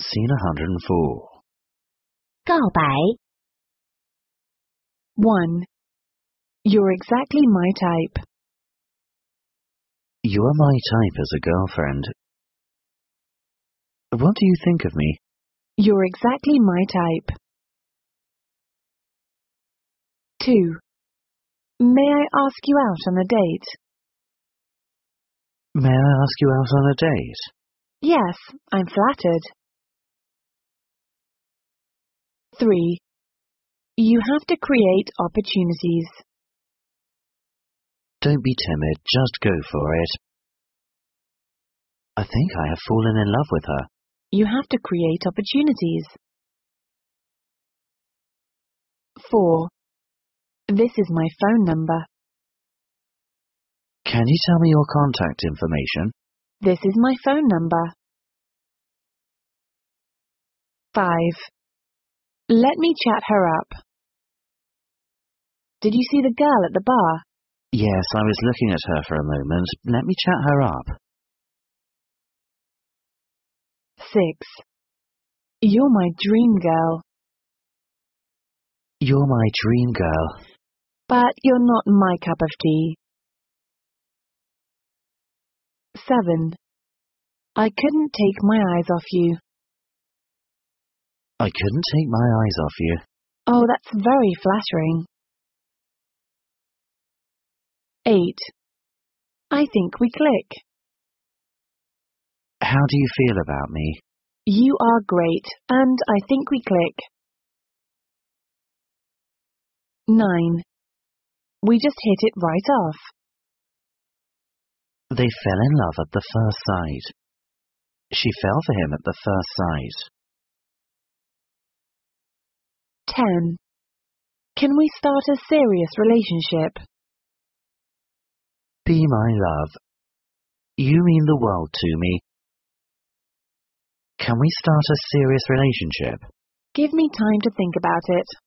Scene 104. 告白 1. You're exactly my type. You are my type as a girlfriend. What do you think of me? You're exactly my type. 2. May I ask you out on a date? May I ask you out on a date? Yes, I'm flattered. 3. You have to create opportunities. Don't be timid, just go for it. I think I have fallen in love with her. You have to create opportunities. 4. This is my phone number. Can you tell me your contact information? This is my phone number. 5. Let me chat her up. Did you see the girl at the bar? Yes, I was looking at her for a moment. Let me chat her up. 6. You're my dream girl. You're my dream girl. But you're not my cup of tea. 7. I couldn't take my eyes off you. I couldn't take my eyes off you. Oh, that's very flattering. 8. I think we click. How do you feel about me? You are great, and I think we click. 9. We just hit it right off. They fell in love at the first sight. She fell for him at the first sight. 10. Can we start a serious relationship? Be my love. You mean the world to me. Can we start a serious relationship? Give me time to think about it.